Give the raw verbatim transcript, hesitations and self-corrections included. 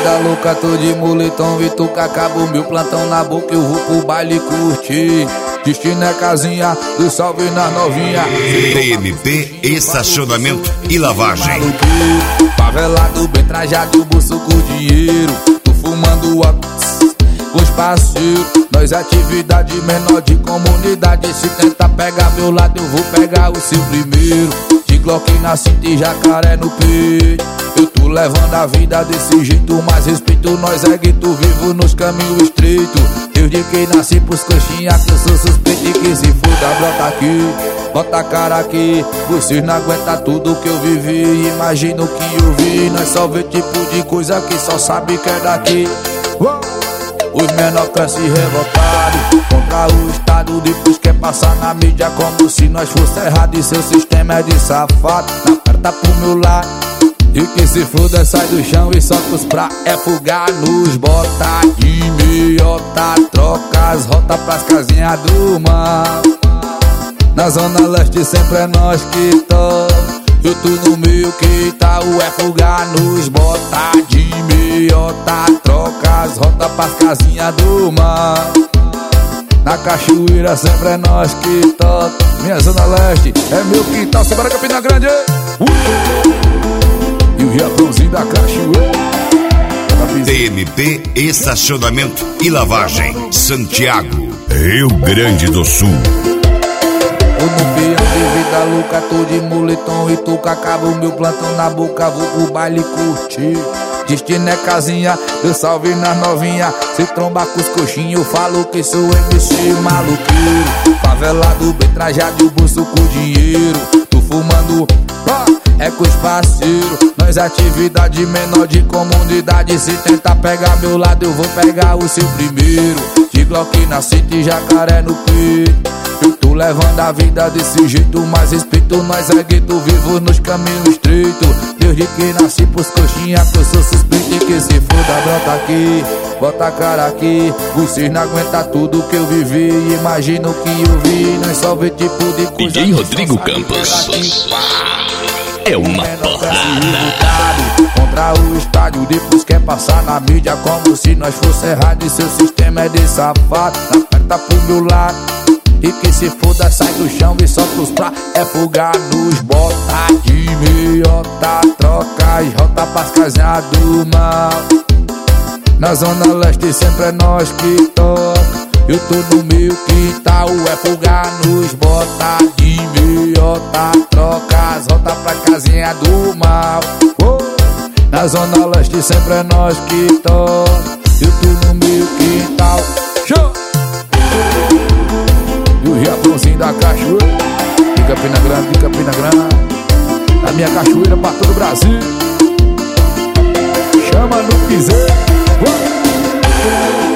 vida louca, tô de moletom e tu acaba o meu plantão na boca, eu vou pro baile curtir. Destino é casinha, do salve na novinha. T M P, estacionamento e lavagem. Favelado, bem trajado, bolso com dinheiro. Tô fumando a com os parceiros. Nós atividade menor de comunidade. Se tentar pegar meu lado, eu vou pegar o seu primeiro. De Glock na cinta e jacaré no peito. Eu tô levando a vida desse jeito, mas respeito nós é gueto vivo nos caminhos estreitos. Desde que nasci pros coxinha que eu sou suspeito e que se foda, brota aqui, bota a cara aqui. Vocês não aguentam tudo que eu vivi, imagina o que eu vi. Nós só vê tipo de coisa que só sabe que é daqui. Os menor câncer revoltados contra o Estado, depois quer passar na mídia como se nós fosse errado. E seu sistema é de safado, na perna pro meu lado. E que se foda, sai do chão e solta os pra é fugar nos bota de meiota, troca as rotas pras casinhas do mal. Na zona leste sempre é nós que toca. Eu tô no meio que tá o é fugar nos bota de meiota, troca as rotas pras casinhas do mal. Na cachoeira sempre é nós que toca. Minha zona leste é meu quintal, Sobra Campina Grande. uh! E o Japãozinho da cachoeira. T M P, estacionamento e lavagem, Santiago, Rio Grande do Sul. Tô no peão de vida louca, tô de moletom e tô com acaba o meu plantão na boca, vou pro baile curtir. Destino é casinha, eu salve nas novinha. Se tromba com os coxinhos, eu falo que sou M C maluqueiro. Favelado, bem trajado, o bolso com dinheiro. Tô fumando, ó, é com os parceiros. Nós atividade menor de comunidade. Se tentar pegar meu lado, eu vou pegar o seu primeiro. De Glock na cinta e jacaré no peito. Eu tô levando a vida desse jeito, mas respeito nós é gueto vivo nos caminhos estreitos. Desde que nasci pros coxinha que eu sou suspeito e que se foda, brota aqui, bota a cara aqui. Vocês não aguentam tudo que eu vivi, imagina o que eu vi. Nós só vê tipo de coisa. D J Rodrigo Campos é uma porrada contra o estádio, depois quer passar na mídia como se nós fosse errado. E seu sistema é de safado, na perna pro meu lado. E que se foda, sai do chão e solta os pra é fugar nos bota de meiota, troca as rotas pras casinhas do mal. Na zona leste sempre é nós que toca. Eu tô no meio quintal, é fugar nos bota de meiota, troca as rotas pra casinha do mal. oh. Na zona leste sempre é nós que toca. Eu tô no meio quintal, show! E o Japãozinho da cachoeira de Campina Grande, de Campina Grande. A minha cachoeira pra todo o Brasil. Chama no piseiro.